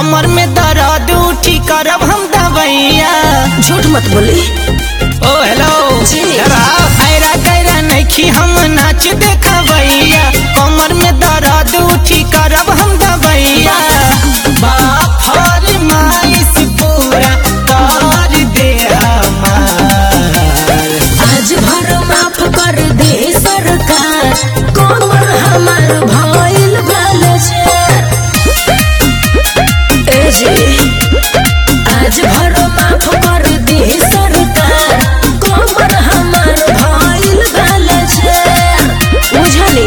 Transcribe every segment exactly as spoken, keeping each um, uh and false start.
कमर में दर्द उठी करब हम दवैया। झूठ मत बोली। ओ हेलो हैरा गैरा नइखी हम नाच देखबैया। कमर में दर्द उठी करब हम दवैया। बाप फरमाइश पूरा कर दे हमार। आज भर माफ कर दे सरकार, कमर हमार भइल बालचार। ए जी आज भर माफ कर दे सरकार, कमर हमार भइल बालचार। बुझली?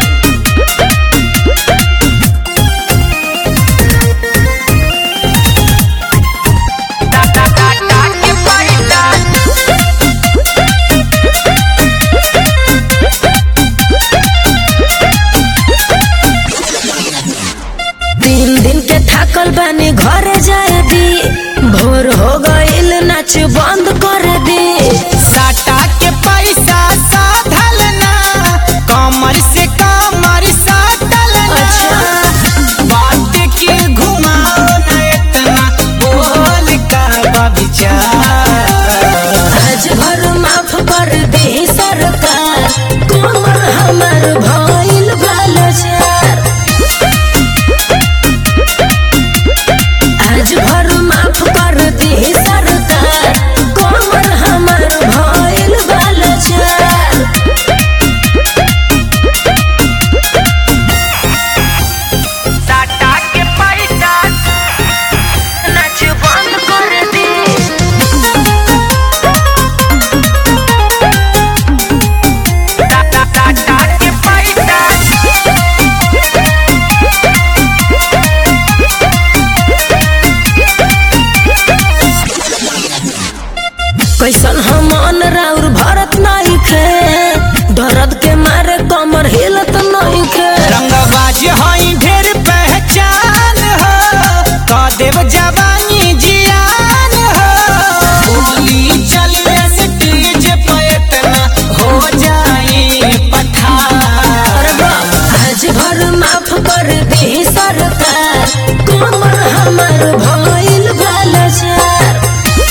तीन दिन के थाकल बानी घरे जाए दी, भोर हो गईल नाच बंद कर दी। साटा के पैसा साधल ना, कमर से कमर साटल ना। बात के घुमाओ ना इतना, बोल का विचार। आज भर माफ कर दे सरकार, कमर हमार भइल बालचार। आज भर माफ कर दे सरकार, कमर हमार भइल बालचार। साटा के पैसा नाच बंद कर दे। साटा के पैसा कैसन हमन राउर भरत नहीं खे, दर्द के मारे कमर हिलत नहीं खे। रंगबाज हई ढेर पहचान हो, का देव जवानी जियान हो। गोली चले स्टेज पे इतना हो जाए पठार। अरे बाप, आज भर माफ कर दे सरकार, कमर हमार भइल बालचार।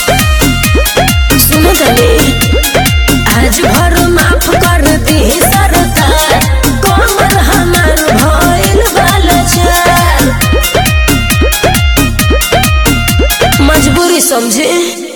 सुनो तनी, आज भर माफ कर दे सरकार, कमर हमार भइल बालचार। मजबूरी समझे।